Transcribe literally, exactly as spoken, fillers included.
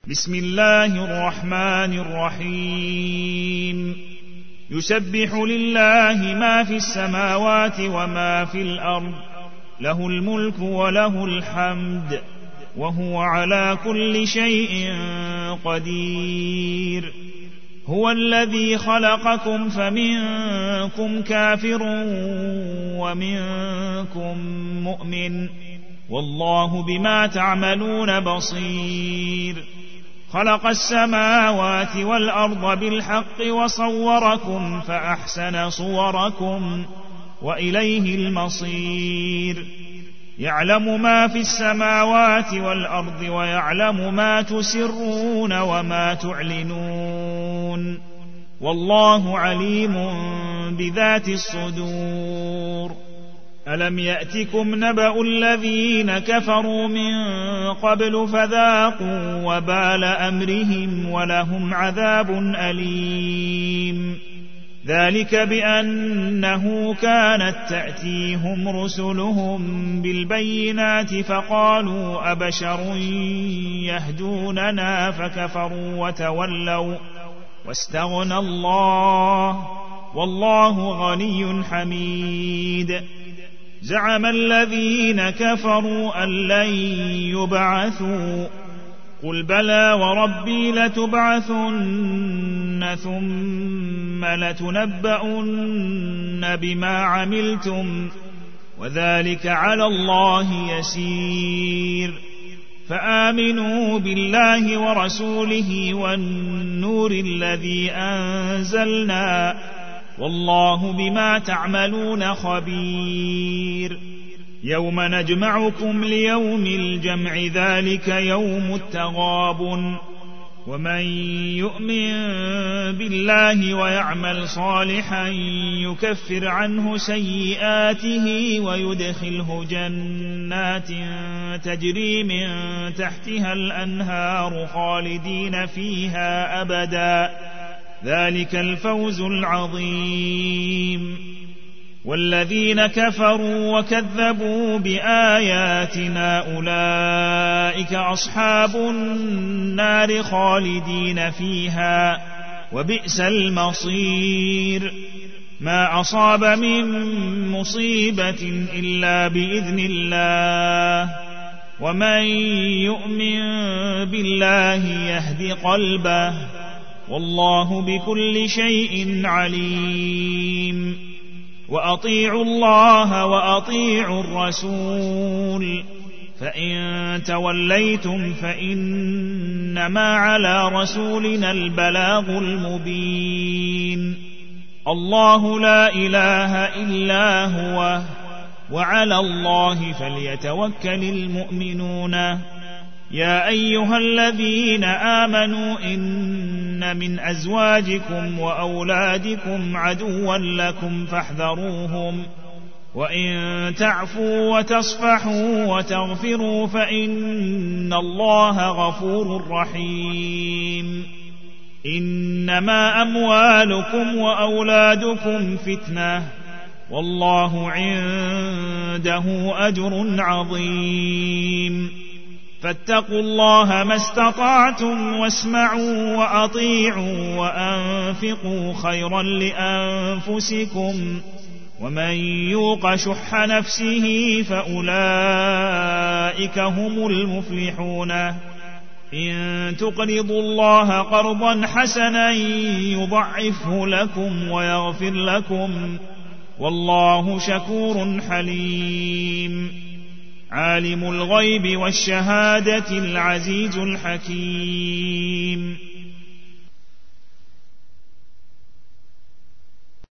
بسم الله الرحمن الرحيم يسبح لله ما في السماوات وما في الأرض له الملك وله الحمد وهو على كل شيء قدير هو الذي خلقكم فمنكم كافر ومنكم مؤمن والله بما تعملون بصير خلق السماوات والأرض بالحق وصوركم فأحسن صوركم وإليه المصير يعلم ما في السماوات والأرض ويعلم ما تسرون وما تعلنون والله عليم بذات الصدور ألم يأتكم نبأ الذين كفروا من قبل فذاقوا وبال أمرهم ولهم عذاب أليم ذلك بأنه كانت تأتيهم رسلهم بالبينات فقالوا أبشر يهدوننا فكفروا وتولوا واستغنى الله والله غني حميد زعم الذين كفروا أن لن يبعثوا قل بلى وربي لتبعثن ثم لتنبؤن بما عملتم وذلك على الله يسير فآمنوا بالله ورسوله والنور الذي أنزلنا والله بما تعملون خبير يوم نجمعكم ليوم الجمع ذلك يوم التغابن ومن يؤمن بالله ويعمل صالحا يكفر عنه سيئاته ويدخله جنات تجري من تحتها الأنهار خالدين فيها أبدا ذلك الفوز العظيم والذين كفروا وكذبوا بآياتنا أولئك أصحاب النار خالدين فيها وبئس المصير ما أصاب من مصيبة إلا بإذن الله ومن يؤمن بالله يهد قلبه والله بكل شيء عليم وأطيعوا الله وأطيعوا الرسول فإن توليتم فإنما على رسولنا البلاغ المبين الله لا إله إلا هو وعلى الله فليتوكل المؤمنون يا أيها الذين آمنوا إن من أزواجكم وأولادكم عدوا لكم فاحذروهم وإن تعفوا وتصفحوا وتغفروا فإن الله غفور رحيم إنما أموالكم وأولادكم فتنة والله عنده أجر عظيم فاتقوا الله ما استطعتم واسمعوا وأطيعوا وأنفقوا خيرا لأنفسكم ومن يوق شح نفسه فأولئك هم المفلحون إن تقرضوا الله قرضا حسنا يضعفه لكم ويغفر لكم والله شكور حليم عالم الغيب والشهادة العزيز الحكيم